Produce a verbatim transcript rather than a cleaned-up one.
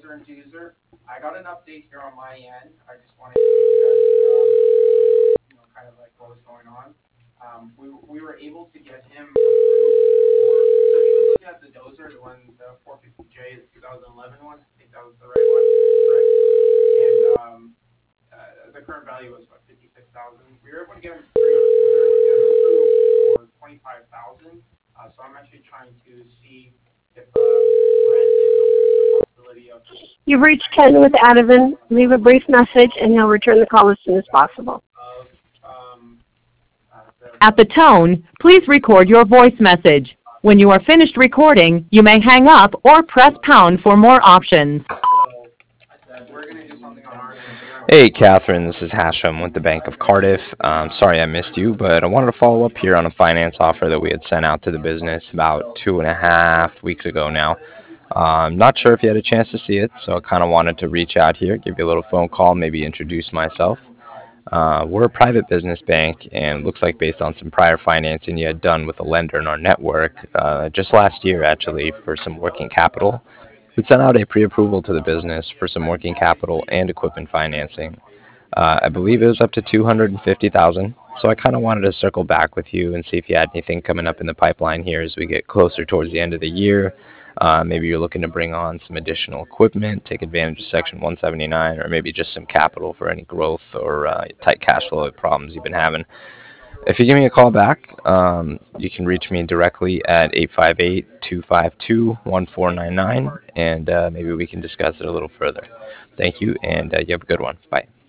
insurance user. I got an update here on my end. I just wanted to discuss, um, you know, kind of like what was going on. Um, we, we were able to get him approved for, so he was looking at the dozer, the one, the four fifty J, the two thousand eleven one. I think that was the right one, correct? And um, uh, the current value was what, fifty-six thousand. We were able to get him, we were able to get him approved for twenty-five thousand. Uh, so I'm actually trying to see if uh, Brent is open to the possibility of. You've reached Ken with Ativan. Leave a brief message and he'll return the call as soon as possible. Of, um, uh, the, At the tone, please record your voice message. When you are finished recording, you may hang up or press pound for more options. so I said we're going to do something on our end. Hey, Catherine, this is Hashem with the Bank of Cardiff. Um, sorry I missed you, but I wanted to follow up here on a finance offer that we had sent out to the business about two and a half weeks ago now. Uh, I'm not sure if you had a chance to see it, so I kind of wanted to reach out here, give you a little phone call, maybe introduce myself. Uh, we're a private business bank, and it looks like based on some prior financing you had done with a lender in our network, uh, just last year actually, for some working capital, we sent out a pre-approval to the business for some working capital and equipment financing. Uh, I believe it was up to two hundred fifty thousand dollars, so I kind of wanted to circle back with you and see if you had anything coming up in the pipeline here as we get closer towards the end of the year. Uh, maybe you're looking to bring on some additional equipment, take advantage of Section one seventy-nine, or maybe just some capital for any growth or uh, tight cash flow problems you've been having. If you give me a call back, um, you can reach me directly at eight five eight, two five two, one four nine nine, and uh, maybe we can discuss it a little further. Thank you, and uh, you have a good one. Bye.